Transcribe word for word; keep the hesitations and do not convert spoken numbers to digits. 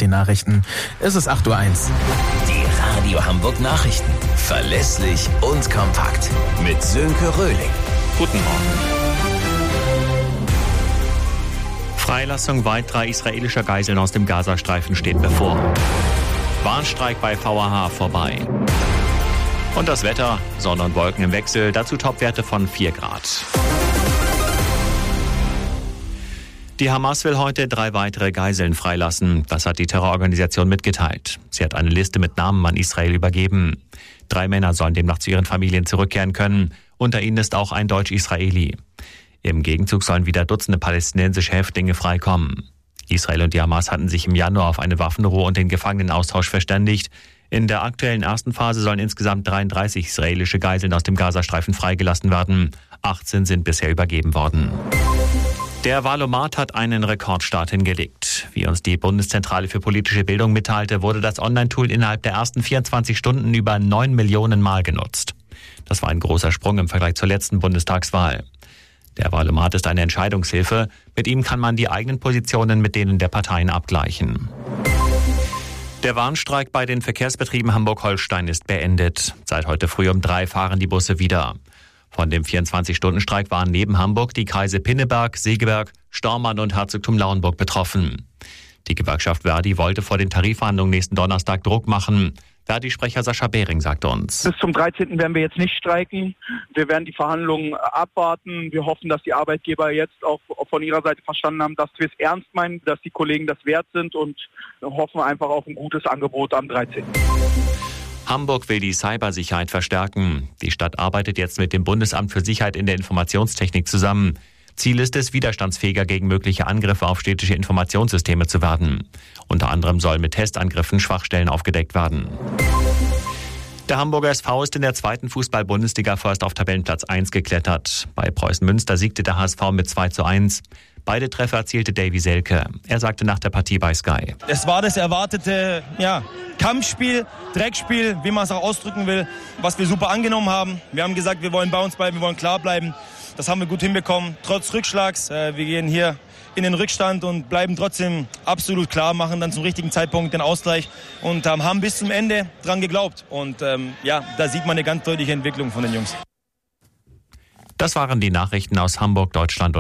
den Nachrichten. Es ist acht Uhr eins. Die Radio Hamburg Nachrichten. Verlässlich und kompakt. Mit Sönke Röhling. Guten Morgen. Freilassung weiterer israelischer Geiseln aus dem Gazastreifen steht bevor. Warnstreik bei V A H vorbei. Und das Wetter, Sonne und Wolken im Wechsel, dazu Topwerte von vier Grad. Die Hamas will heute drei weitere Geiseln freilassen. Das hat die Terrororganisation mitgeteilt. Sie hat eine Liste mit Namen an Israel übergeben. Drei Männer sollen demnach zu ihren Familien zurückkehren können. Unter ihnen ist auch ein Deutsch-Israeli. Im Gegenzug sollen wieder Dutzende palästinensische Häftlinge freikommen. Israel und die Hamas hatten sich im Januar auf eine Waffenruhe und den Gefangenenaustausch verständigt. In der aktuellen ersten Phase sollen insgesamt dreiunddreißig israelische Geiseln aus dem Gazastreifen freigelassen werden. achtzehn sind bisher übergeben worden. Der Wahlomat hat einen Rekordstart hingelegt. Wie uns die Bundeszentrale für politische Bildung mitteilte, wurde das Online-Tool innerhalb der ersten vierundzwanzig Stunden über neun Millionen Mal genutzt. Das war ein großer Sprung im Vergleich zur letzten Bundestagswahl. Der Wahlomat ist eine Entscheidungshilfe. Mit ihm kann man die eigenen Positionen mit denen der Parteien abgleichen. Der Warnstreik bei den Verkehrsbetrieben Hamburg-Holstein ist beendet. Seit heute früh um drei fahren die Busse wieder. Von dem vierundzwanzig-Stunden-Streik waren neben Hamburg die Kreise Pinneberg, Segeberg, Stormarn und Herzogtum Lauenburg betroffen. Die Gewerkschaft Verdi wollte vor den Tarifverhandlungen nächsten Donnerstag Druck machen. Verdi-Sprecher Sascha Behring sagt uns: Bis zum dreizehnten werden wir jetzt nicht streiken. Wir werden die Verhandlungen abwarten. Wir hoffen, dass die Arbeitgeber jetzt auch von ihrer Seite verstanden haben, dass wir es ernst meinen, dass die Kollegen das wert sind, und hoffen einfach auf ein gutes Angebot am dreizehnten Hamburg will die Cybersicherheit verstärken. Die Stadt arbeitet jetzt mit dem Bundesamt für Sicherheit in der Informationstechnik zusammen. Ziel ist es, widerstandsfähiger gegen mögliche Angriffe auf städtische Informationssysteme zu werden. Unter anderem sollen mit Testangriffen Schwachstellen aufgedeckt werden. Der Hamburger S V ist in der zweiten Fußball-Bundesliga vorerst auf Tabellenplatz eins geklettert. Bei Preußen Münster siegte der H S V mit zwei zu eins. Beide Treffer erzielte Davy Selke. Er sagte nach der Partie bei Sky: Es war das erwartete ja, Kampfspiel, Dreckspiel, wie man es auch ausdrücken will, was wir super angenommen haben. Wir haben gesagt, wir wollen bei uns bleiben, wir wollen klar bleiben. Das haben wir gut hinbekommen, trotz Rückschlags. Wir gehen hier in den Rückstand und bleiben trotzdem absolut klar, machen dann zum richtigen Zeitpunkt den Ausgleich und ähm, haben bis zum Ende dran geglaubt. Und ähm, ja, da sieht man eine ganz deutliche Entwicklung von den Jungs. Das waren die Nachrichten aus Hamburg, Deutschland und